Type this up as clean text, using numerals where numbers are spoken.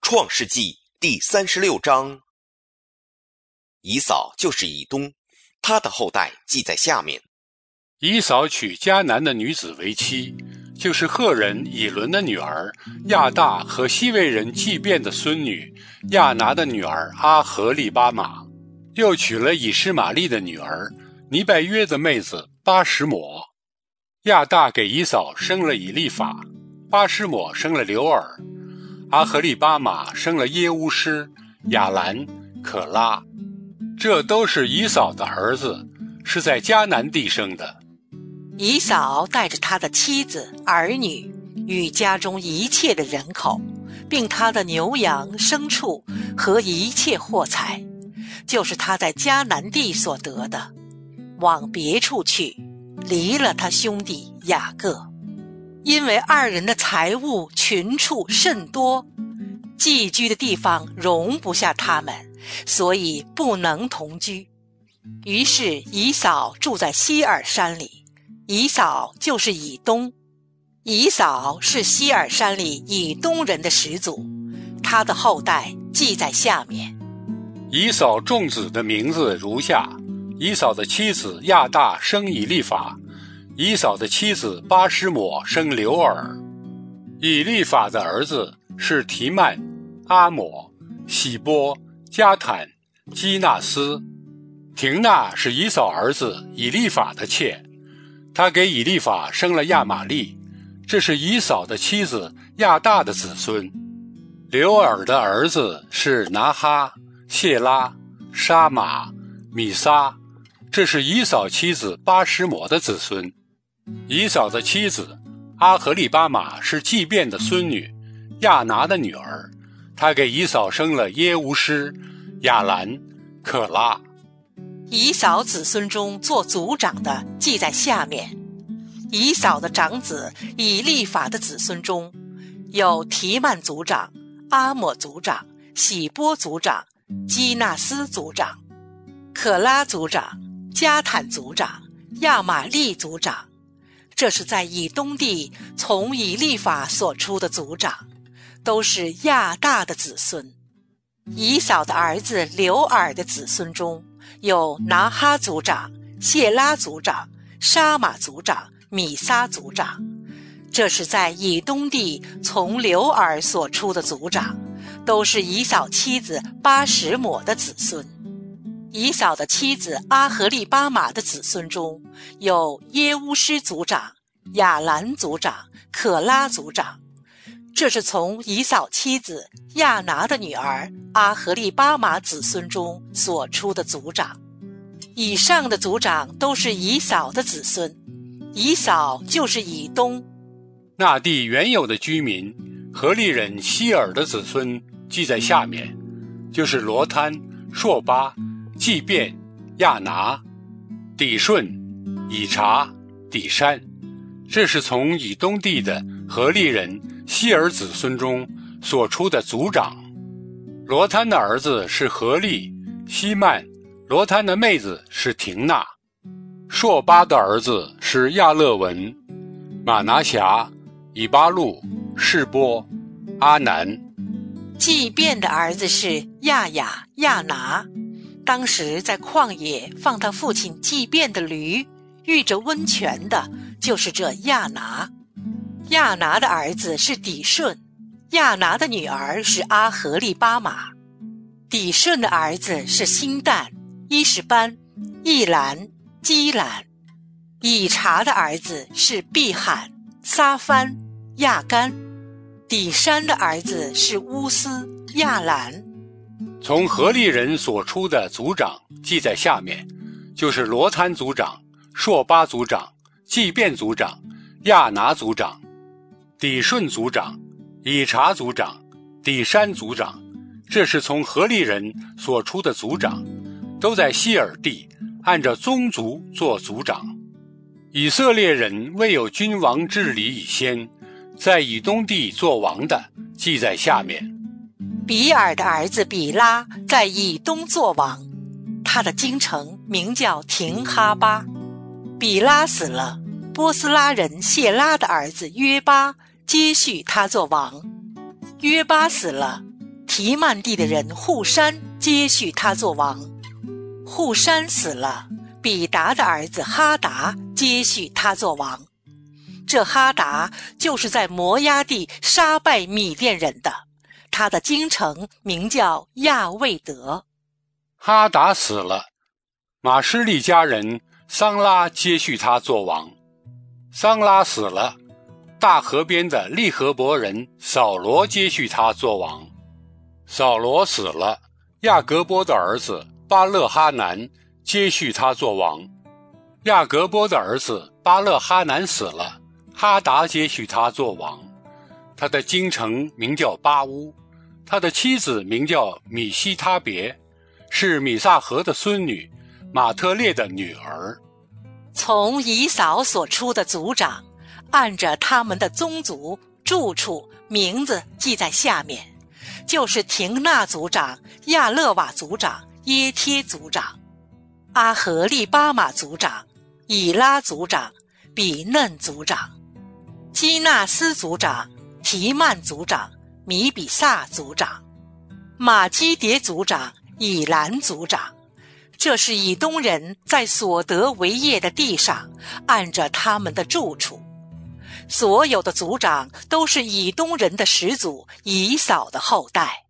创世纪第36章。以扫就是以东，他的后代记在下面。 以扫娶迦南的女子为妻，就是赫人以伦的女儿亚大和西魏人祭便的孙女亚拿的女儿阿合利巴玛，又娶了以实玛利的女儿尼拜约的妹子巴什抹。亚大给以扫生了以利法，巴什抹生了流尔，阿合利巴玛生了耶乌施、亚兰、可拉，这都是以扫的儿子，是在迦南地生的。 以扫带着他的妻子、儿女与家中一切的人口，并他的牛羊、牲畜和一切货财，就是他在迦南地所得的，往别处去，离了他兄弟雅各。因为二人的财物群畜甚多，寄居的地方容不下他们，所以不能同居。于是以扫住在西珥山里，以扫就是以东。以扫是西珥山里以东人的始祖，他的后代记在下面。 以扫众子的名字如下：以扫的妻子亚大生以利法，以扫的妻子巴什抹生流尔。以利法的儿子是提曼、阿抹、喜波、加坦、基纳斯。廷娜是以扫儿子以利法的妾，他给以利法生了亚玛利，这是以扫的妻子亚大的子孙。流尔的儿子是拿哈、谢拉、沙玛、米撒，这是以扫妻子巴什抹的子孙。以扫的妻子阿合利巴玛是祭便的孙女，亚拿的女儿，她给以扫生了耶乌施、亚兰、可拉。 以扫子孙中做族长的记在下面。以扫的长子以利法的子孙中，有提曼族长、阿抹族长、喜波族长、基纳斯族长、可拉族长、加坦族长、亚玛利族长，这是在以东地从以利法所出的族长，都是亚大的子孙。以扫的儿子流尔的子孙中，有拿哈族长、谢拉族长、沙玛族长、米撒族长，这是在以东地从流尔所出的族长，都是以扫妻子巴什抹的子孙。以扫的妻子阿合利巴玛的子孙中，有耶乌施族长、亚兰族长、可拉族长，这是从以扫妻子亚拿的女儿阿合利巴玛子孙中所出的族长。以上的族长都是以扫的子孙，以扫就是以东。 那地原有的居民何利人希尔的子孙记在下面，就是罗摊、朔巴、祭便、亚拿、底顺、以查、底山，这是从以东地的何利人希尔子孙中所出的族长。罗摊的儿子是何利、希曼，罗摊的妹子是廷娜。朔巴的儿子是亚勒文、马拿辖、以巴路、示波、阿南。 祭便的儿子是亚雅、亚拿，当时在旷野放他父亲祭便的驴，遇着温泉的就是这亚拿。亚拿的儿子是底顺，亚拿的女儿是阿合利巴玛。底顺的儿子是辛旦、伊什班、易兰、基兰。以查的儿子是毕罕、撒番、亚干。底山的儿子是乌斯、亚兰。 从何利人所出的族长记在下面，就是罗摊族长、朔巴族长、祭便族长、亚拿族长、底顺族长、以查族长、底山族长，这是从何利人所出的族长，都在希尔地按照宗族做族长。以色列人未有君王治理以先，在以东地做王的记在下面。 比尔的儿子比拉在以东做王，他的京城名叫廷哈巴。比拉死了，波斯拉人谢拉的儿子约巴接续他做王。约巴死了， 提曼地的人户珊接续他做王。户珊死了，比达的儿子哈达接续他做王。这哈达就是在摩押地杀败米甸人的，他的京城名叫亚卫德。 哈达死了，马施利家人桑拉接续他做王。桑拉死了，大河边的利河伯人扫罗接续他做王。扫罗死了，亚革波的儿子巴勒哈南接续他做王。亚革波的儿子巴勒哈南死了，哈达接续他做王。他的京城名叫巴乌，他的妻子名叫米西他别，是米萨河的孙女，马特列的女儿。 从以扫所出的族长，按着他们的宗族、住处、名字记在下面，就是廷纳族长、亚勒瓦族长、耶帖族长、阿和利巴马族长、以拉族长、比嫩族长、基纳斯族长、提曼族长、米比萨族长、马基迭族长、以兰族长。这是以东人在所得为业的地上，按着他们的住处。所有的族长都是以东人的始祖以扫的后代。